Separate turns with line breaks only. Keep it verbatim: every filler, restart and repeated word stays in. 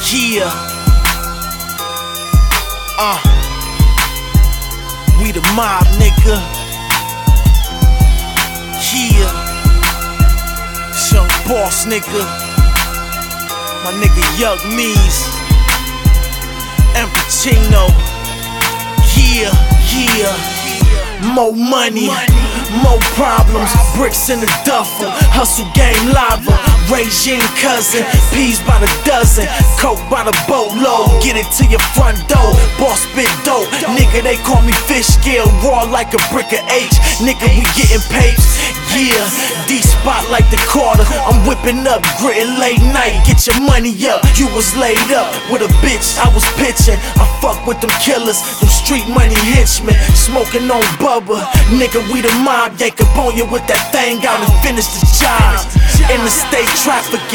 Yeah. Uh. We the mob, nigga. Yeah. Young boss, nigga. My nigga Young Mees. And Pacino. Yeah, yeah. More money, more problems. Bricks in the duffel. Hustle game lava. Regime cousin. Peas by the dozen. Coke by the boatload. Get it to your front door. Boss big dope. Nigga, they call me fish scale. Raw like a brick of H. Nigga, we getting papes. Yeah, D-spot like the Carter. I'm whipping up, gritting late night. Get your money up. You was laid up with a bitch. I was pitching. I fuck with them killers. Them street money henchmen. Smoking on Bubba. Nigga, we the mob. Yank up on you with that thing out and finish the job. Interstate traffic.